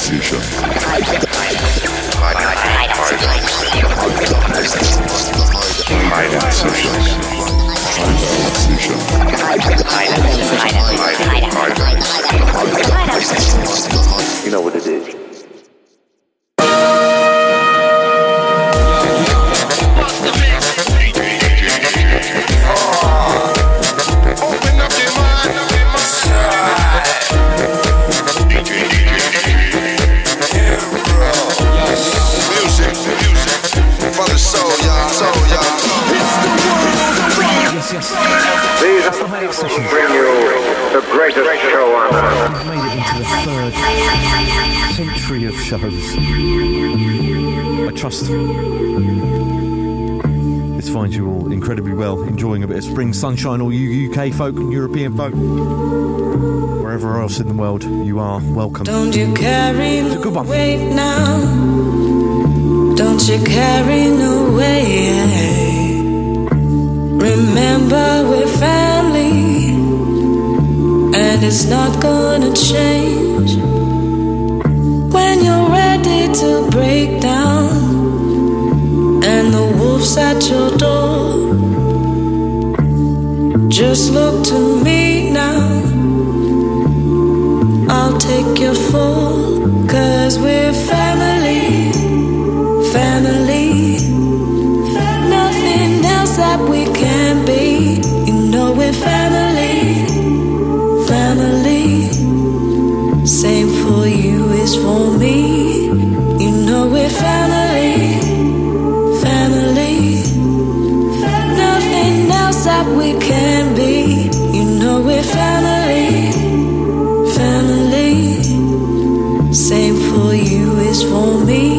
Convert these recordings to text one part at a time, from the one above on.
Session. You know what it is. Bring you the greatest show on earth. We've made it into the third century of shows. I trust this finds you all incredibly well, enjoying a bit of spring sunshine, all you UK folk and European folk. Wherever else in the world you are, welcome. Don't you carry it's a good one. Weight now? Don't you carry no weight? Remember we're family, and it's not gonna change. When you're ready to break down, and the wolf's at your door, just look to me now. I'll take your fall, 'cause we're family, family. Nothing else that we can be. You know we're family, family. Same for you is for me. You know we're family, family. Nothing else that we can be. You know we're family, family. Same for you is for me.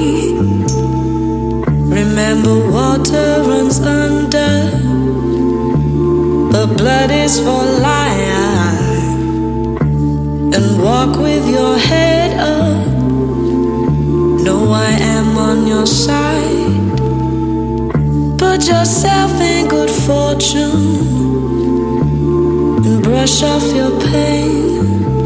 Remember water runs under, but blood is for life. And walk with your head up. Know I am on your side. Put yourself in good fortune and brush off your pain.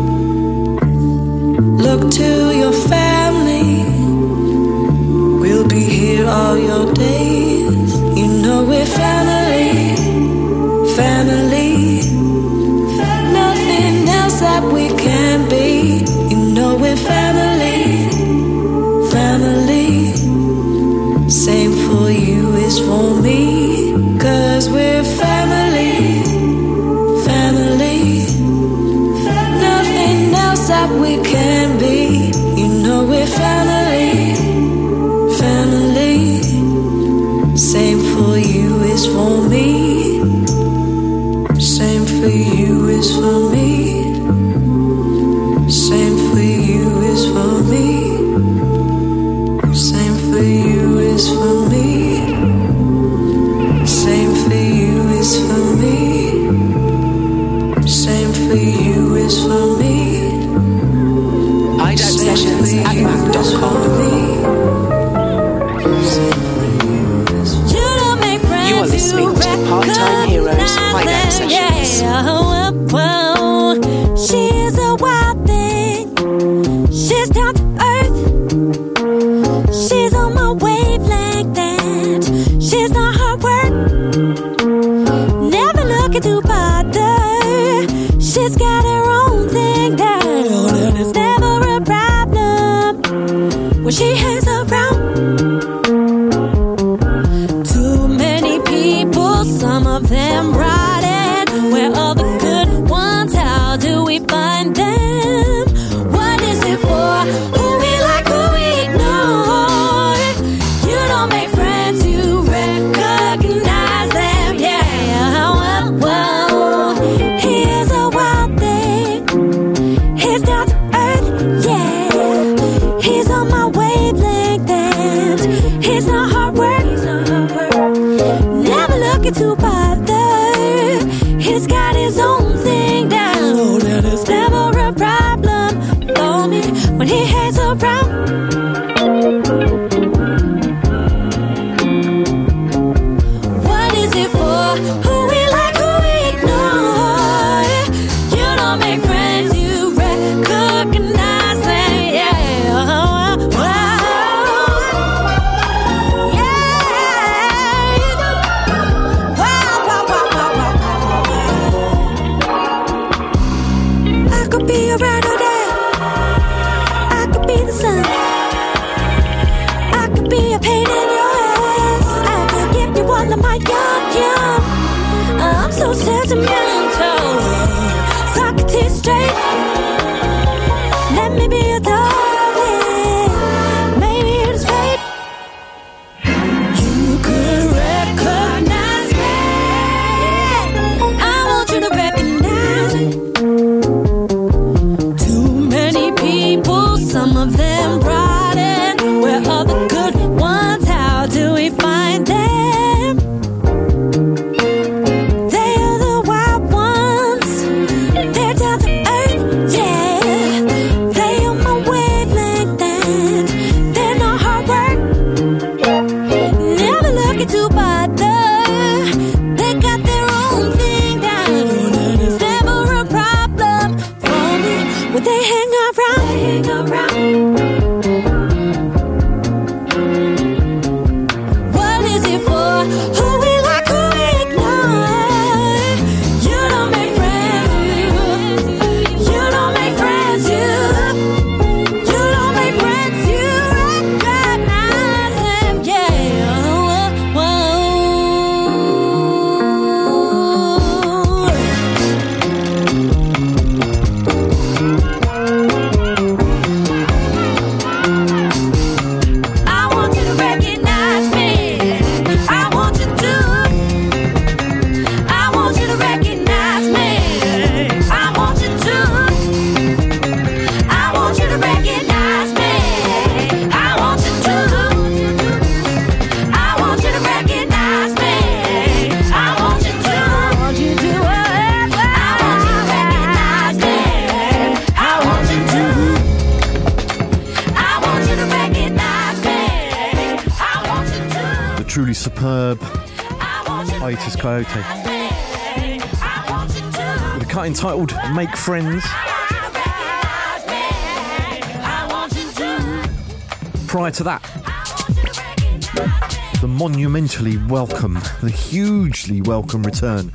Look to your family. We'll be here all your days. You know we're family, family. Nothing else that we can be. You know we're family, family. Same for you is for me. 'Cause we're family, family. Nothing else that we can be. You know we're family, family. Same for you is for me. Same for you is for me. Same for you is for me. Same for you is for me. Same for you is for me. Same for you is for me. IDATSessions@mac.com. You are listening to Part-Time Heroes Hideout Sessions. She's a wild thing. She's down to earth. She's on my wavelength and she's not her work. Never looking to bother. She's got her own thing down and it's never a problem when she hangs around. Too many people, some of them rotten. Where are the good ones? How do we find them? What is it for? Who we like, who we ignore? You don't make friends, you recognize them. Yeah, well, he is a wild thing. He's down to earth, yeah. He's on my wavelength. a brighter day. I could be the sun. I could be a pain in your ass. I could give you all of my yum. I'm so sentimental. Socrates straight. Let me be your darling. Maybe it's fate. You could recognize me. I want you to recognize me. Too many people, some of them rotten. Where are the good ones? How do we find them? They are the wild ones. They're down to earth, yeah. They on my wavelength and they're not hard work. Never looking to bother. They got their own thing down, and it's never a problem for me when they hang around. What is it for? Who we like, who we ignore? You don't make friends, you don't make friends, you don't make friends, you recognize them, yeah. Whoa. I want you to recognize me. I want you to. I want you to recognize me. I want you to. I want you to recognize me. I want you to. I want you to recognize me. I want you to. I want you to. I want you to recognize me. I want you to. I want you to recognize me. I want you to. The truly superb Hiatus Coyote. With a cut entitled Make Friends. Prior to that, the monumentally welcome, the hugely welcome return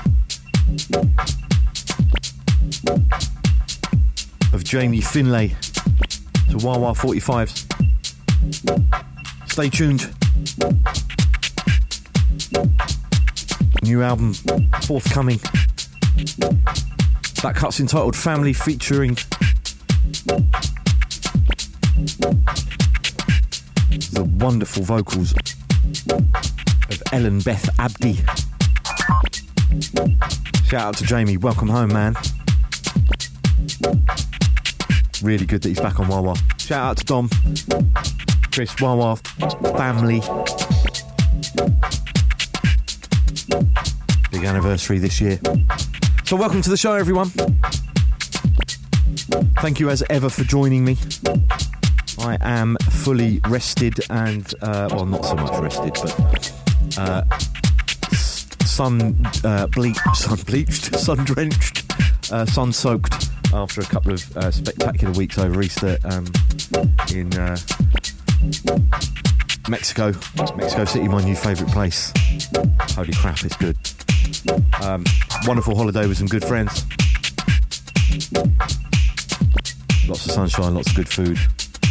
of Jamie Finlay to Wawa 45s. Stay tuned. New album forthcoming. That cut's entitled Family, featuring the wonderful vocals of Ellen Beth Abdi. Shout out to Jamie, welcome home, man. Really good that he's back on Wawa. Shout out to Dom, Chris, Wawa family. Big anniversary this year. So welcome to the show, everyone. Thank you as ever for joining me. I am fully rested and, well, not so much rested, but sun-bleached, sun-drenched, sun-soaked after a couple of spectacular weeks over Easter in Mexico City, my new favourite place. Holy crap, it's good. Wonderful holiday with some good friends. Lots of sunshine, lots of good food.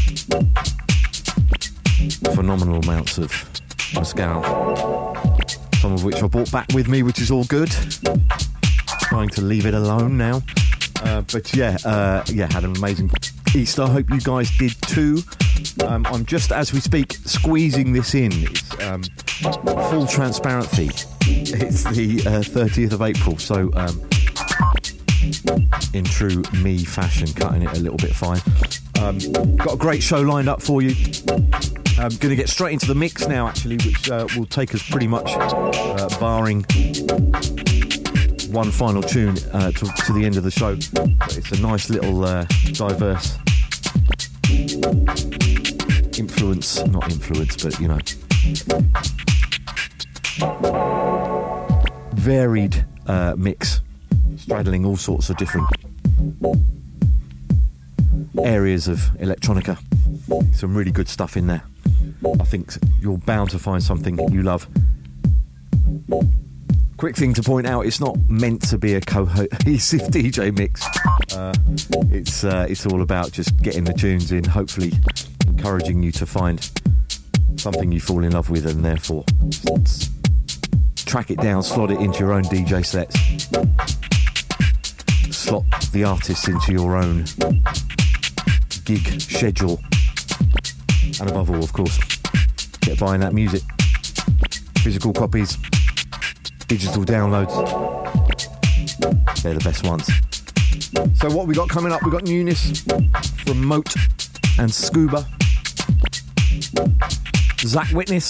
Phenomenal amounts of mezcal, some of which I brought back with me, which is all good. Trying to leave it alone now. But had an amazing Easter. I hope you guys did too. I'm just, as we speak, squeezing this in. It's full transparency. It's the 30th of April, so in true me fashion, cutting it a little bit fine. Got a great show lined up for you. I'm going to get straight into the mix now, actually, which will take us pretty much, barring one final tune, to the end of the show. But it's a nice little diverse not influence, but you know, varied mix, straddling all sorts of different areas of electronica. Some really good stuff in there. I think you're bound to find something you love. Quick thing to point out, it's not meant to be a cohesive DJ mix. It's all about just getting the tunes in, hopefully encouraging you to find something you fall in love with, and therefore track it down, slot it into your own DJ sets, slot the artists into your own gig schedule, and above all, of course, get buying that music. Physical copies, digital downloads, they're the best ones. So what we got coming up, we got newness from Moat and Scuba, Zach Witness,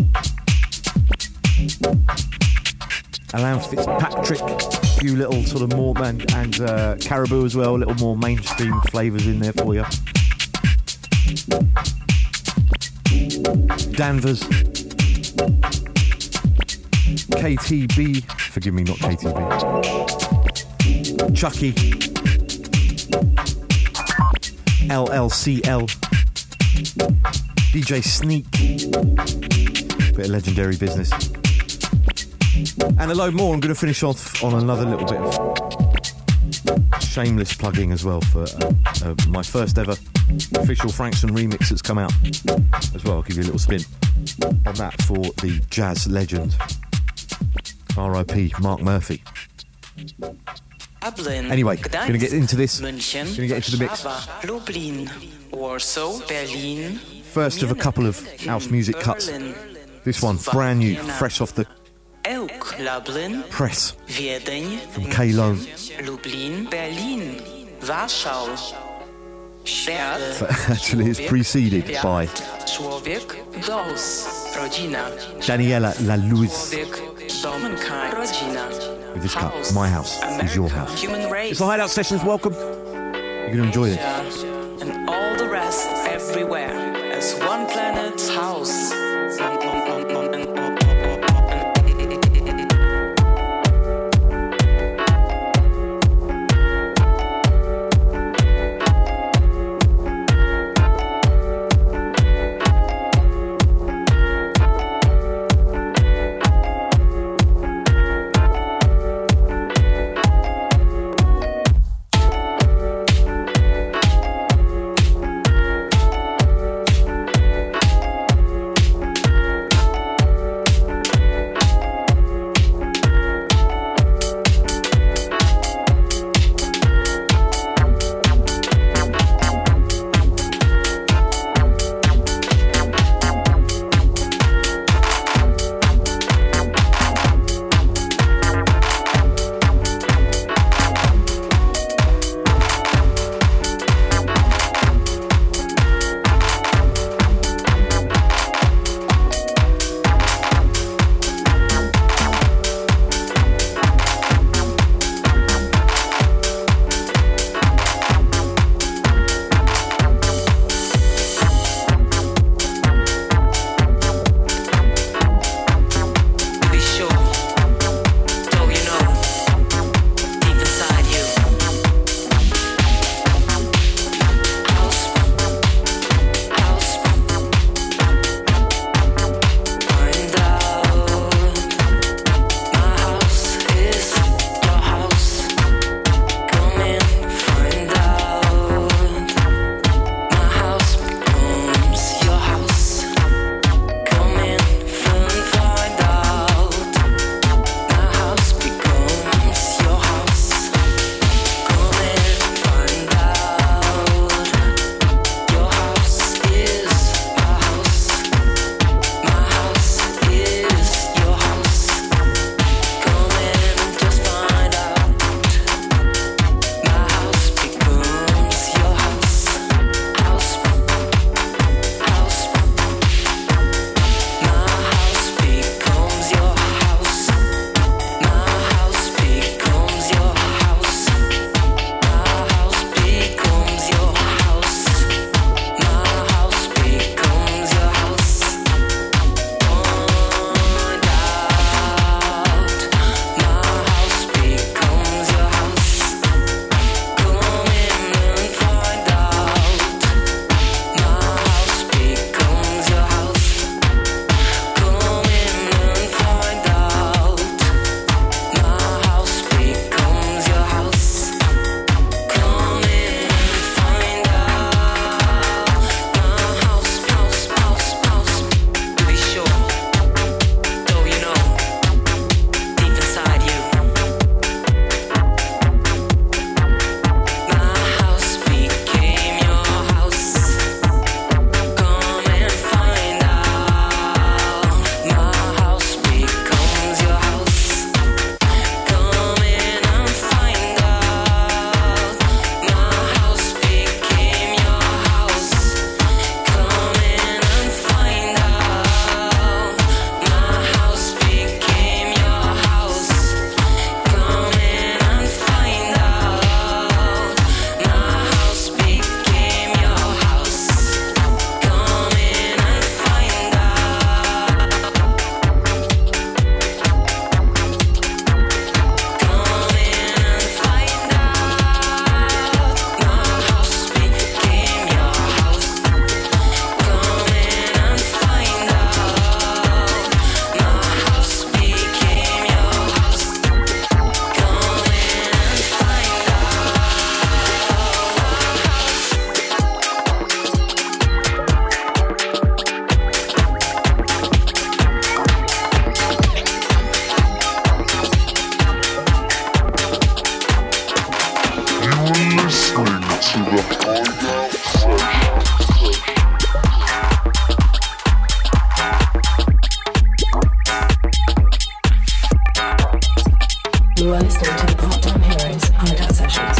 Alan Fitzpatrick, a few little sort of more, and Caribou as well, a little more mainstream flavours in there for you. Danvers, KTB, forgive me, not KTB, Chucky, LLCL, DJ Sneak, bit of legendary business, and a load more. I'm going to finish off on another little bit of shameless plugging as well for my first ever official Frankson remix that's come out as well. I'll give you a little spin on that for the jazz legend R.I.P. Mark Murphy. Anyway, going to get into this. Going to get into the mix. Lublin, Warsaw, Berlin. First of a couple of house music cuts. This one, brand new, fresh off the press from K-Lone. Lublin, Berlin, Warschau. Actually, it's preceded by Daniela La Luz with this cut, My House is Your House. It's the Hideout Sessions, welcome. You're going to enjoy this. And all the rest everywhere as one planet's house. You are listening to the Part-Time Heroes Hideout Sessions.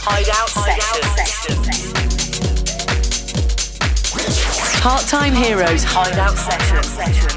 Hideout Sessions. Part-Time Heroes Hideout Sessions.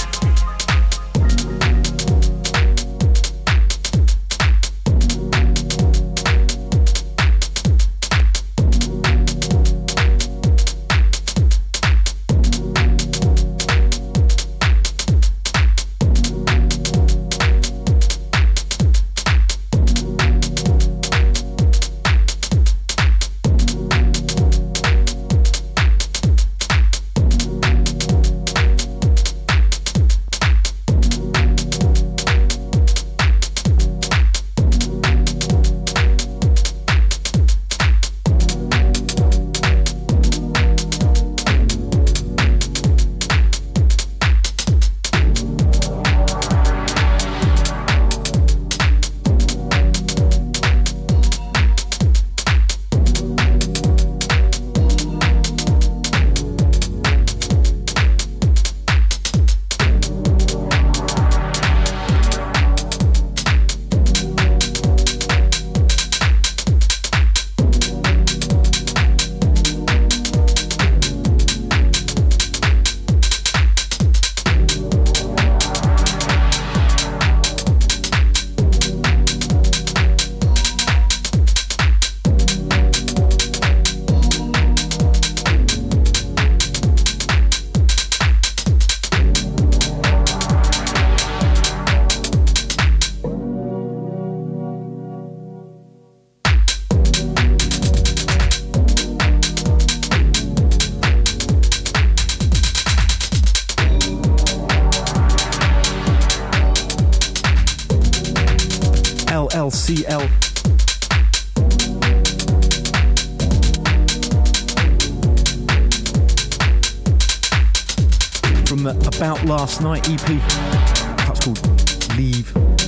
LCL. From the About Last Night EP. That's called Leave.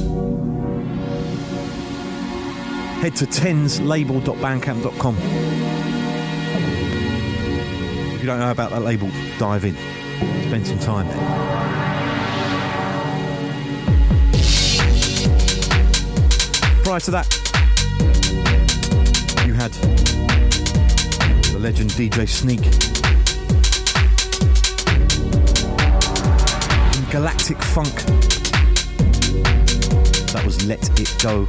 Head to tenslabel.bandcamp.com. If you don't know about that label, dive in. Spend some time there. Prior to that, you had the legend DJ Sneak in Galactic Funk. That was Let It Go.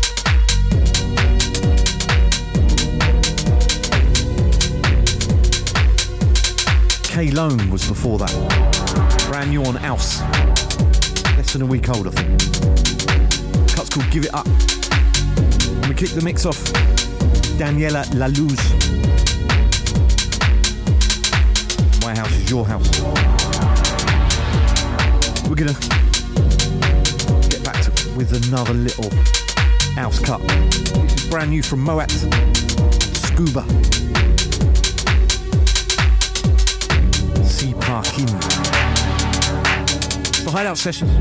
K-Lone was before that. Brand new on Ouse. Less than a week old, I think. Cut's called Give It Up. And we kick the mix off. Daniela Laluz. My house is your house. We're gonna get back to with another little house cut. This is brand new from Moat. Scuba. Sea Parkin. It's the Hideout Sessions.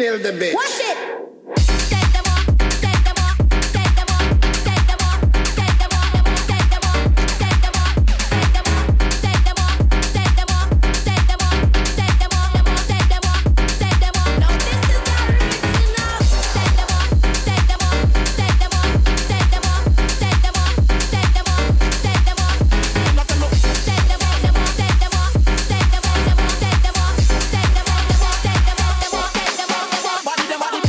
kill the bitch. Watch it. Body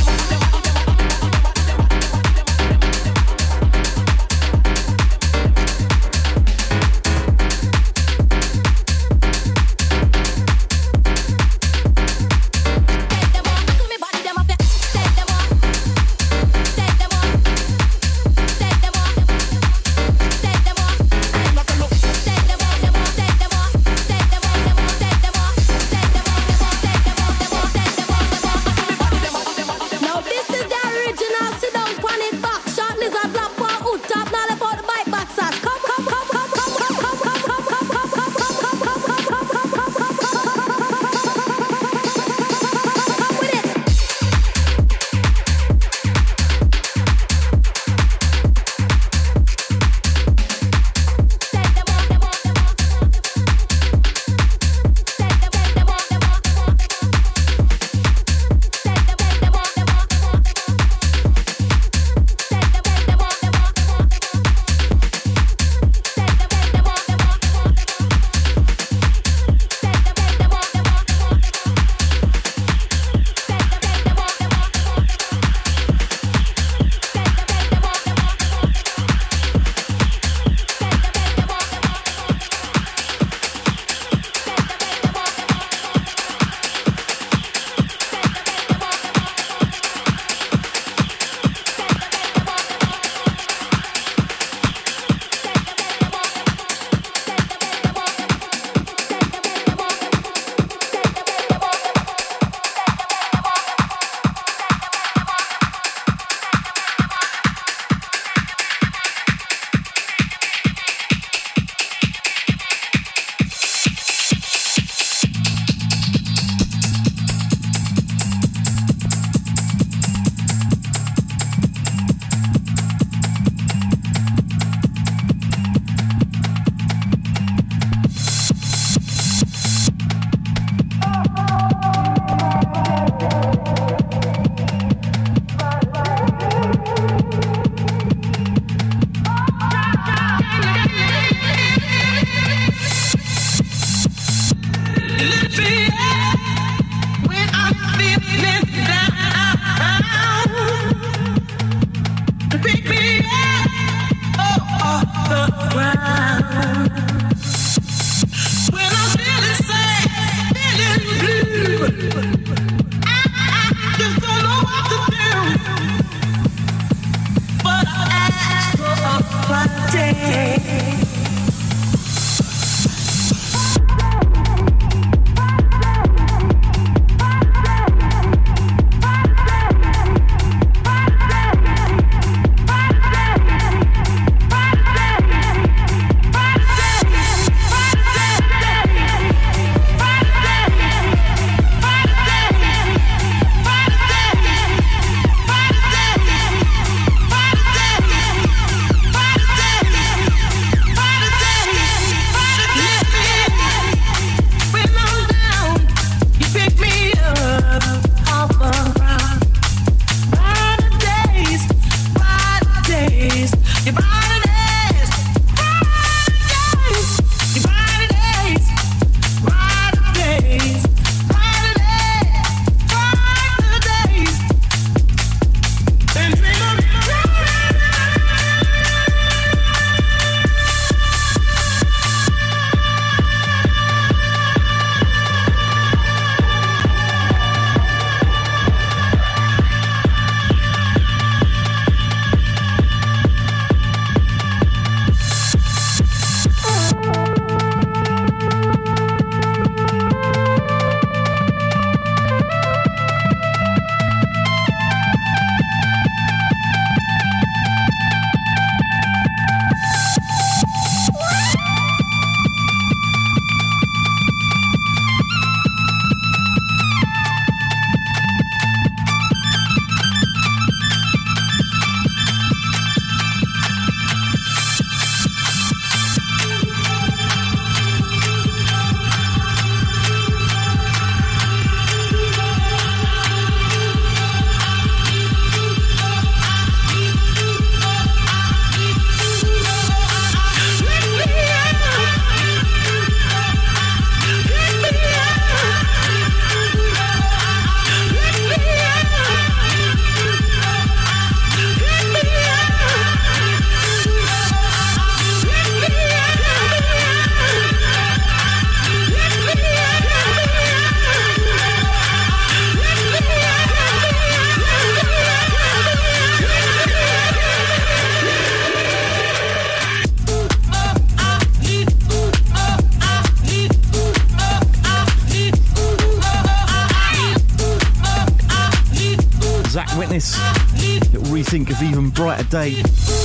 Black Witness, little rethink of Even Brighter Day.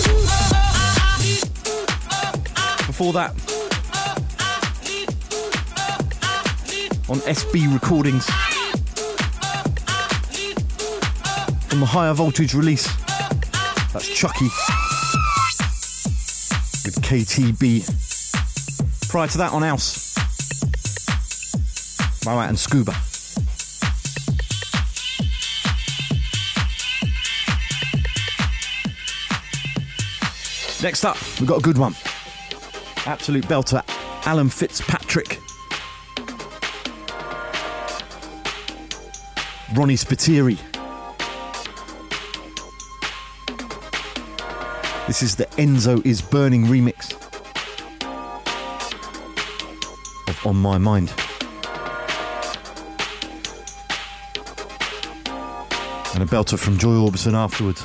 Before that, on SB Recordings, from the Higher Voltage release, that's Chucky with KTB. Prior to that, on House, Moat and Scuba. Next up, we've got a good one. Absolute belter, Alan Fitzpatrick. Ronnie Spiteri. This is the Enzo is Burning remix of On My Mind. And a belter from Joy Orbison afterwards.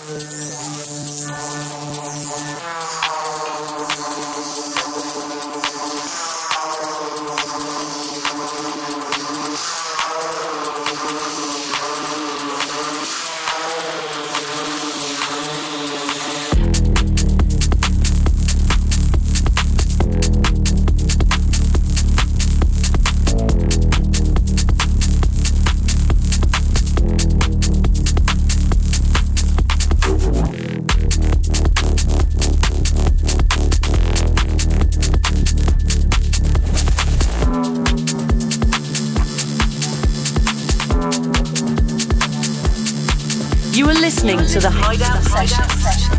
Listening to the Hideout Session.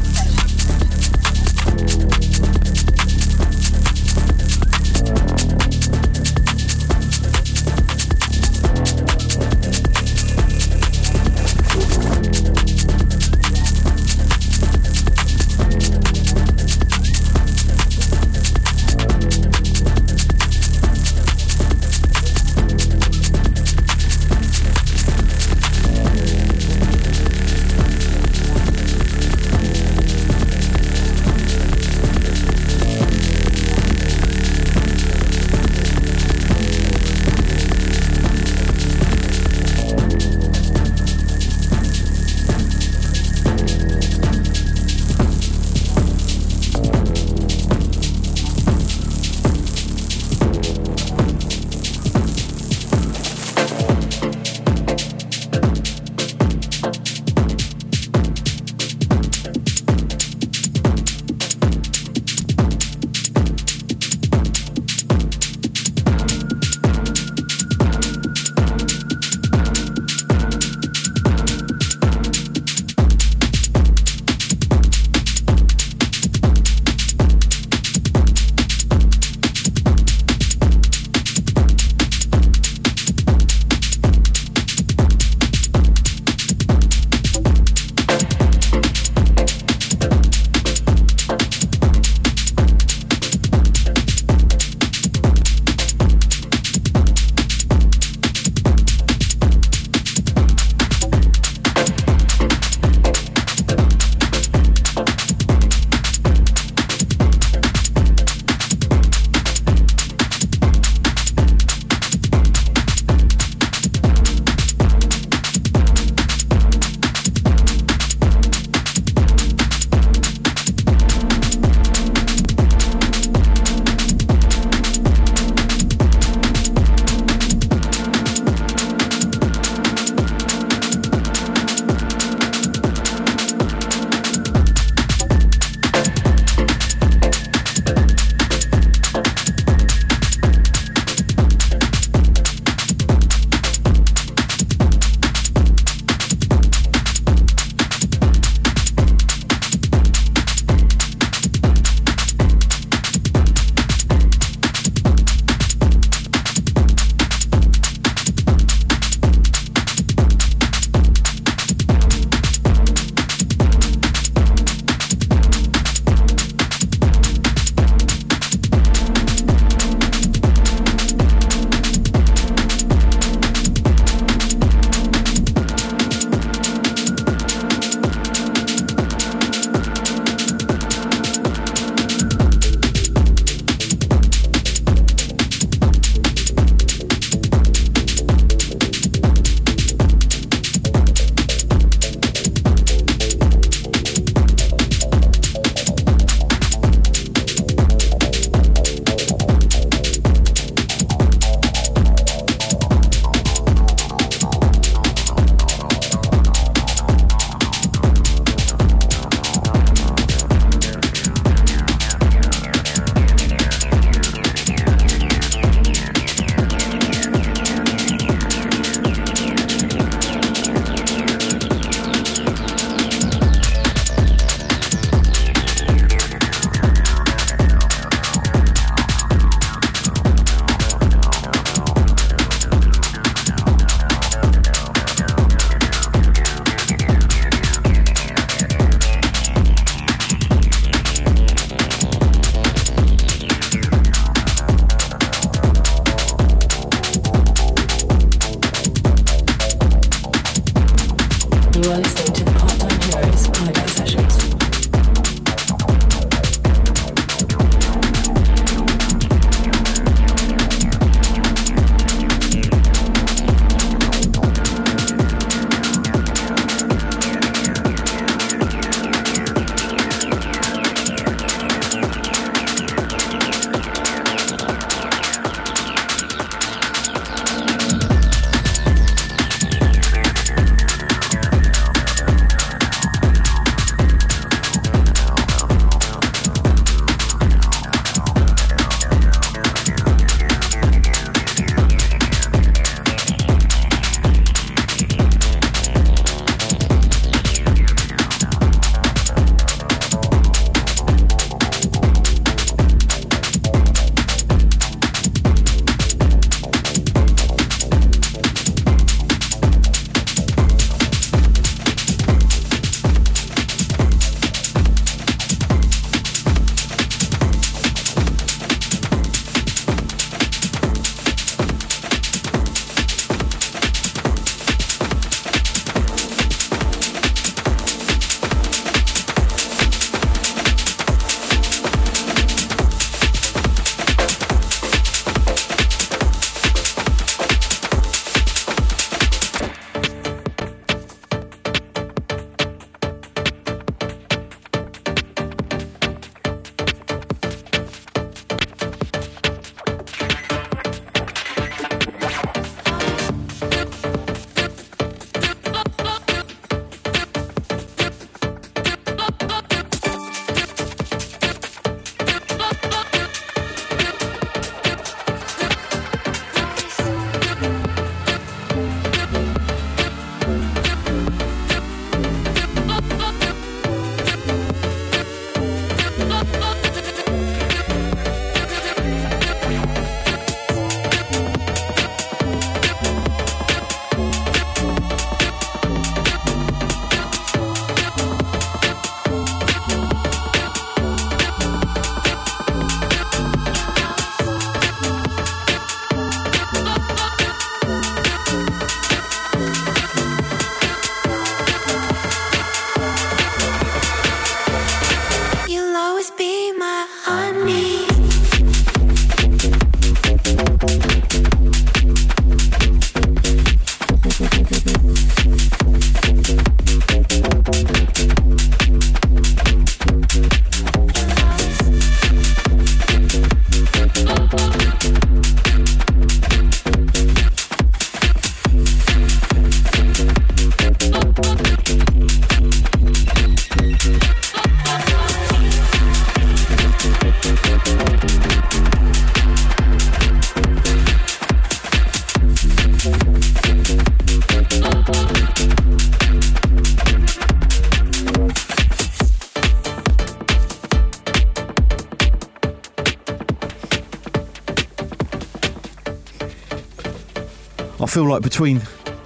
feel like between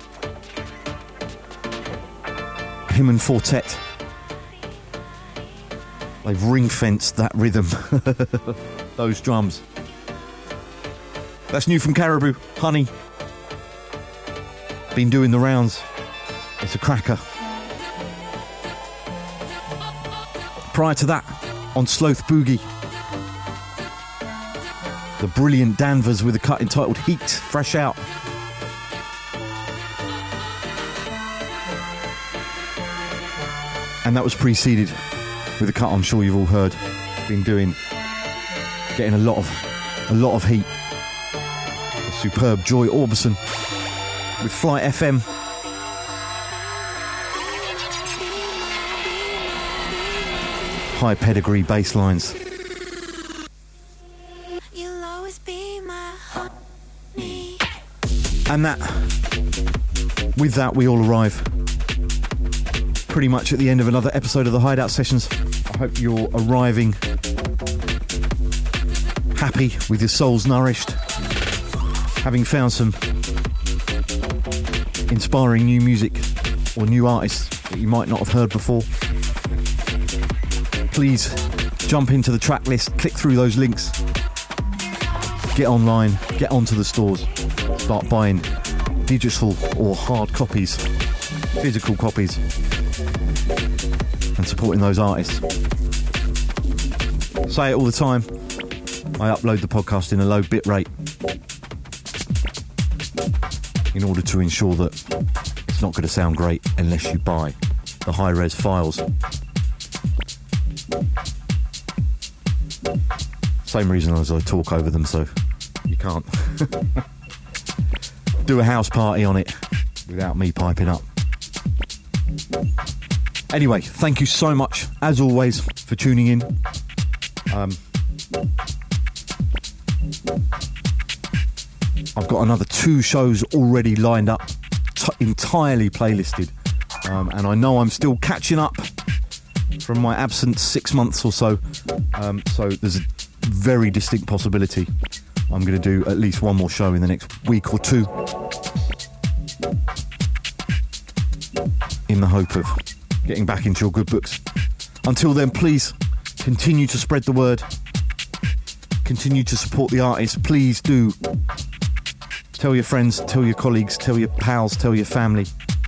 him and Fortet, they've ring-fenced that rhythm, those drums. That's new from Caribou, Honey. Been doing the rounds. It's a cracker. Prior to that, on Sloth Boogie, the brilliant Danvers with a cut entitled Heat, fresh out. And that was preceded with a cut I'm sure you've all heard. Been getting a lot of heat. The superb Joy Orbison with Flight FM. High pedigree bass lines. You'll always be my honey. And with that we all arrive pretty much at the end of another episode of the Hideout Sessions. I hope you're arriving happy, with your souls nourished, having found some inspiring new music or new artists that you might not have heard before. Please jump into the track list, click through those links, get online, get onto the stores, start buying digital or hard copies, physical copies, and supporting those artists. Say it all the time, I upload the podcast in a low bit rate in order to ensure that it's not going to sound great unless you buy the high-res files. Same reason as I talk over them, so you can't do a house party on it without me piping up. Anyway, thank you so much, as always, for tuning in. I've got another 2 shows already lined up, entirely playlisted, and I know I'm still catching up from my absence 6 months or so, so there's a very distinct possibility I'm going to do at least one more show in the next week or 2 in the hope of getting back into your good books. Until then, please continue to spread the word, continue to support the artists. Please do tell your friends, tell your colleagues, tell your pals, tell your family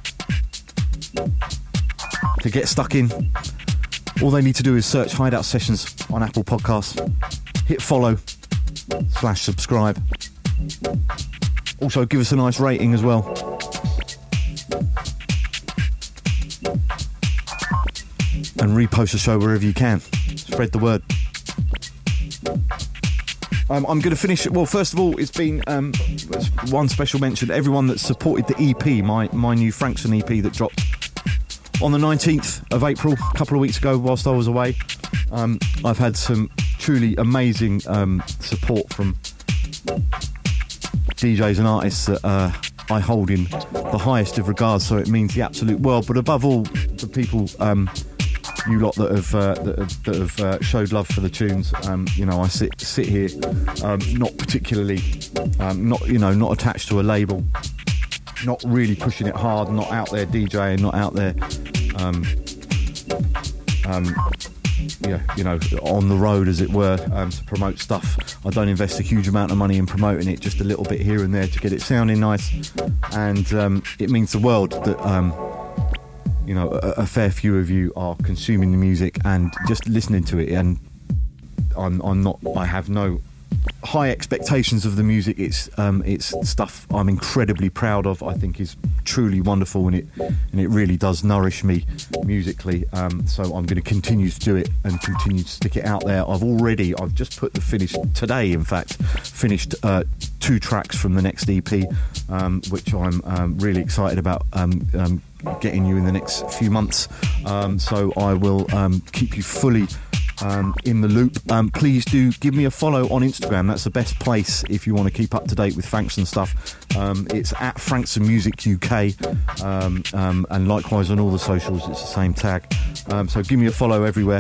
to get stuck in. All they need to do is search Hideout Sessions on Apple Podcasts, hit follow/subscribe. Also give us a nice rating as well. And repost the show wherever you can. Spread the word. I'm going to finish it. Well, first of all, it's been one special mention. Everyone that supported the EP, my new Frankson EP that dropped on the 19th of April, a couple of weeks ago whilst I was away. I've had some truly amazing support from DJs and artists that I hold in the highest of regards, so it means the absolute world. But above all, the people, you lot that have showed love for the tunes. I sit here, not particularly, not attached to a label, not really pushing it hard, not out there DJing, not out there, on the road, as it were, to promote stuff. I don't invest a huge amount of money in promoting it, just a little bit here and there to get it sounding nice, and it means the world that a fair few of you are consuming the music and just listening to it. And I have no high expectations of the music. It's stuff I'm incredibly proud of. I think is truly wonderful, and it really does nourish me musically. So I'm going to continue to do it and continue to stick it out there. I've just put today, in fact, finished 2 tracks from the next EP, which I'm really excited about getting you in the next few months. So I will keep you fully in the loop. Please do give me a follow on Instagram. That's the best place if you want to keep up to date with Frankson stuff. It's at Frankson Music UK, and likewise on all the socials it's the same tag. So give me a follow everywhere,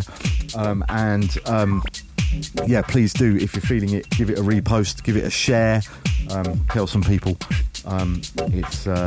please do, if you're feeling it, give it a repost, give it a share, tell some people, It's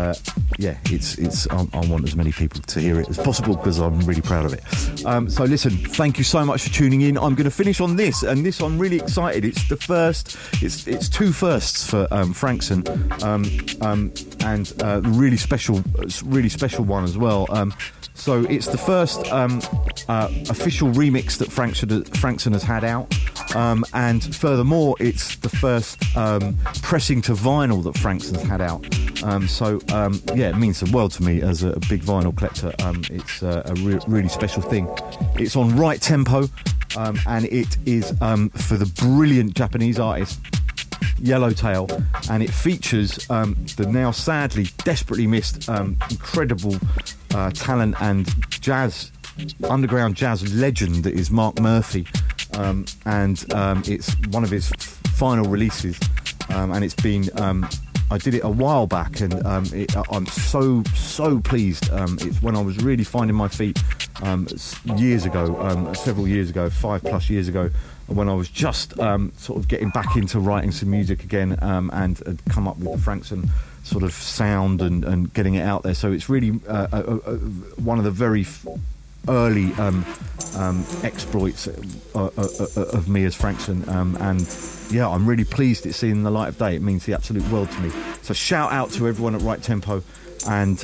I want as many people to hear it as possible because I'm really proud of it. So listen, thank you so much for tuning in. I'm going to finish on this, and this I'm really excited. It's the first. It's two firsts for Frankson, and really special one as well. So it's the first official remix that Frankson has had out, and furthermore, it's the first pressing to vinyl that Frankson's had out. It means the world to me as a big vinyl collector. It's a really special thing. It's on Right Tempo, and it is for the brilliant Japanese artist Yellowtail, and it features the now sadly desperately missed incredible talent and underground jazz legend that is Mark Murphy, and it's one of his final releases, and it's been I did it a while back, and I'm so pleased. It's when I was really finding my feet years ago, several years ago, 5+ years ago, when I was just sort of getting back into writing some music again, and had come up with the Frankson sort of sound and getting it out there. So it's really one of the very early exploits of me as Frankson, and yeah, I'm really pleased it's seeing the light of day. It means the absolute world to me. So shout out to everyone at Right Tempo, and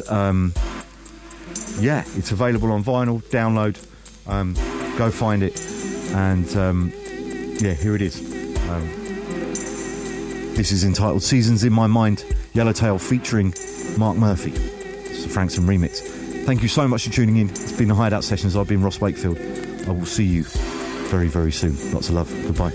it's available on vinyl, download, go find it, and here it is. This is entitled Seasons in My Mind, Yellowtail featuring Mark Murphy. It's a Frankson remix. Thank you so much for tuning in. It's been the Hideout Sessions. I've been Ross Wakefield. I will see you very, very soon. Lots of love. Goodbye.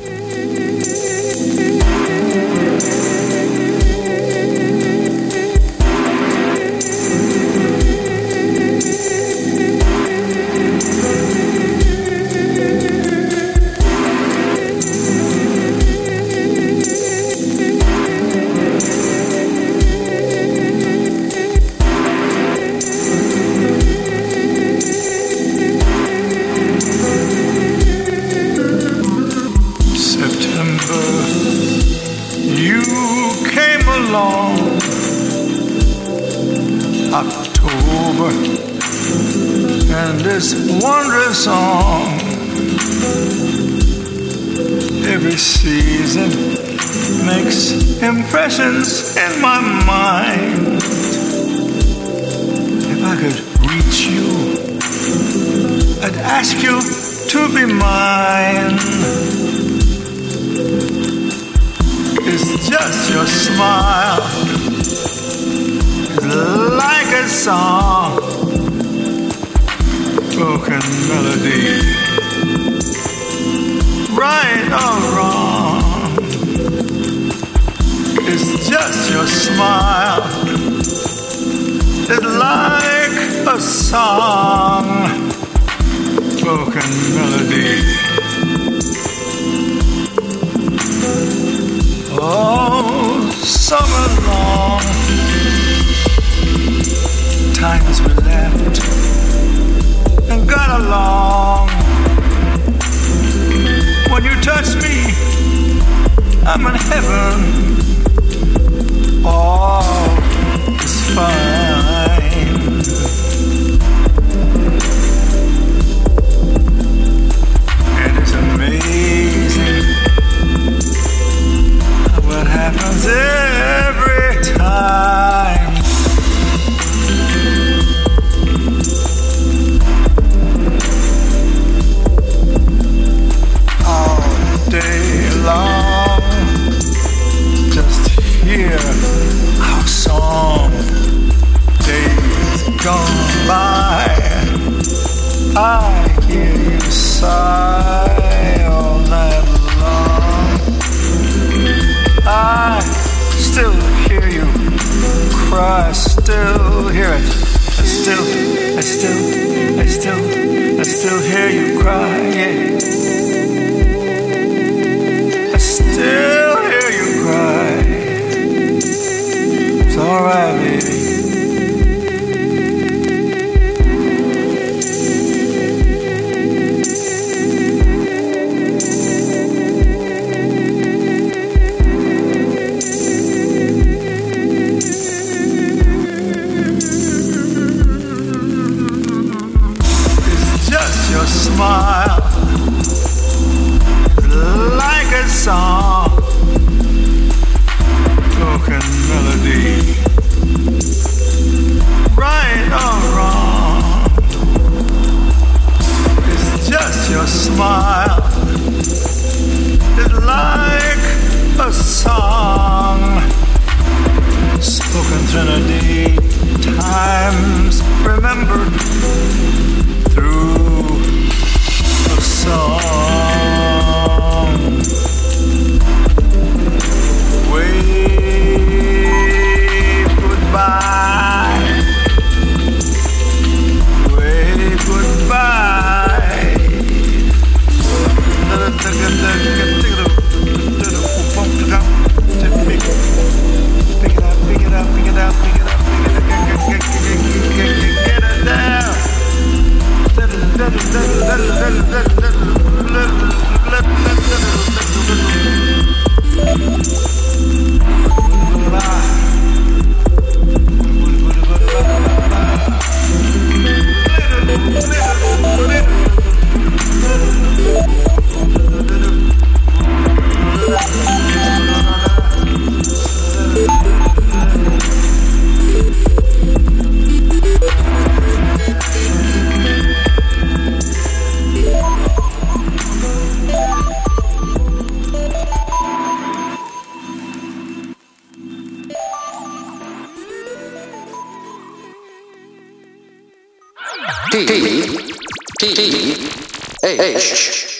October and this wondrous song. Every season makes impressions in my mind. If I could reach you, I'd ask you to be mine. It's just your smile, like a song, broken melody, right or wrong. It's just your smile, it's like a song, broken melody. Oh, summer long, times we left and got along. When you touch me, I'm in heaven. All is fine. And it's amazing what happens every time. Long, just hear our song. Days gone by, I hear you sigh all night long. I still hear you cry, still hear it. I still hear you cry, yeah. Still hear you cry. It's alright, baby. smile like a song, broken melody, right or wrong. It's just your smile. It's like a song, spoken Trinity, times remembered through a song. Wave goodbye, wave goodbye. Pick it up, pick it up, pick it up, pick it up, get it down. D-H